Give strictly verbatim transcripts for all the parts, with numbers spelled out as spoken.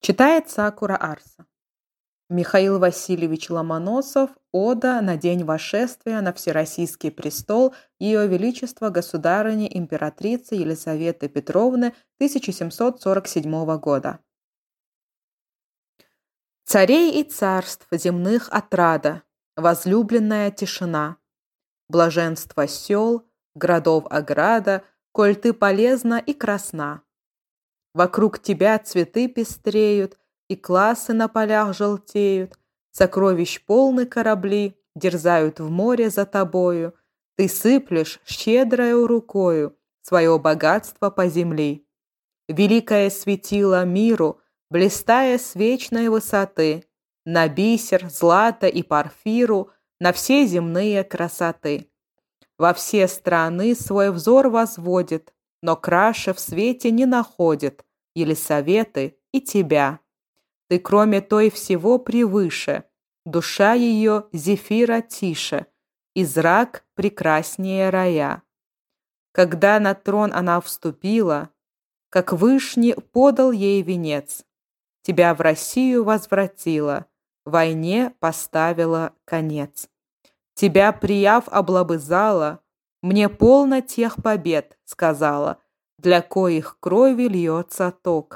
Читает Сакура Арса. Михаил Васильевич Ломоносов. Ода на день восшествия на Всероссийский престол Ее Величества Государыни Императрицы Елизаветы Петровны тысяча семьсот сорок седьмого года. Царей и царств земных отрада, возлюбленная тишина, блаженство сел, городов ограда, коль ты полезна и красна. Вокруг тебя цветы пестреют, и классы на полях желтеют, сокровищ полны корабли, дерзают в море за тобою, ты сыплешь щедрою рукою свое богатство по земли. Великое светило миру, блистая с вечной высоты, на бисер, злато и порфиру, на все земные красоты. Во все страны свой взор возводит, но краше в свете не находит Елисаветы и тебя. Ты, кроме той, всего превыше, душа ее зефира тише, и зрак прекраснее рая. Когда на трон она вступила, как вышний подал ей венец, тебя в Россию возвратила, войне поставила конец. Тебя, прияв, облобызала, мне полно тех побед, сказала, для коих крови льется ток.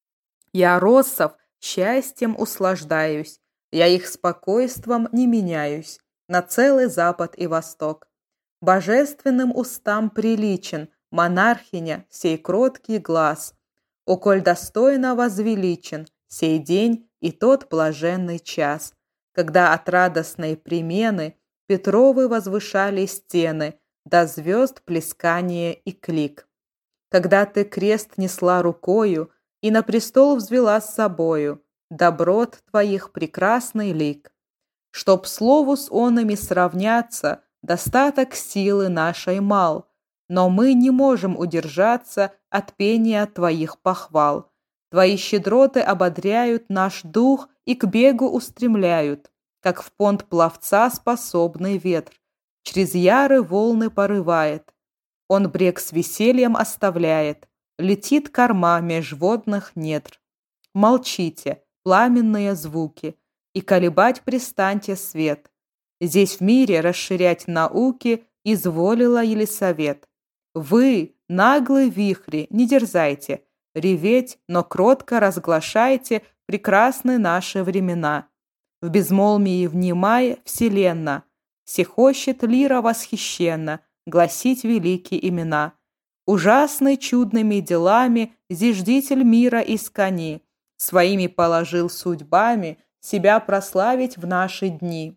Я россов счастьем услаждаюсь, я их спокойством не меняюсь на целый запад и восток. Божественным устам приличен монархиня сей кроткий глаз, о коль достойно возвеличен сей день и тот блаженный час, когда от радостной примены Петровы возвышали стены до звезд плескание и клик. Когда ты крест несла рукою и на престол взвела с собою доброт твоих прекрасный лик. Чтоб слову с онами сравняться, достаток силы нашей мал, но мы не можем удержаться от пения твоих похвал. Твои щедроты ободряют наш дух и к бегу устремляют, как в понт пловца способный ветр, через яры волны порывает. Он брег с весельем оставляет, летит корма меж водных недр. Молчите, пламенные звуки, и колебать пристаньте свет. Здесь в мире расширять науки изволила Елисавет. Вы, наглые вихри, не дерзайте, реветь, но кротко разглашайте прекрасны наши времена. В безмолвии внимая вселенна, сехощет лира восхищенно гласить великие имена. Ужасный чудными делами зиждитель мира искони, своими положил судьбами себя прославить в наши дни.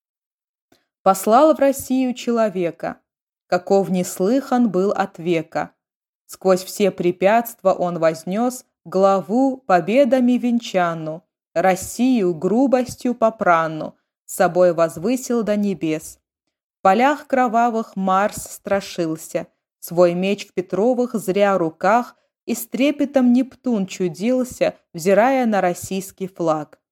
Послал в Россию человека, каков неслыхан был от века. Сквозь все препятства он вознес главу победами венчанну, Россию грубостью попранну с собой возвысил до небес. В полях кровавых Марс страшился, свой меч в Петровых зря руках, и с трепетом Нептун чудился, взирая на российский флаг.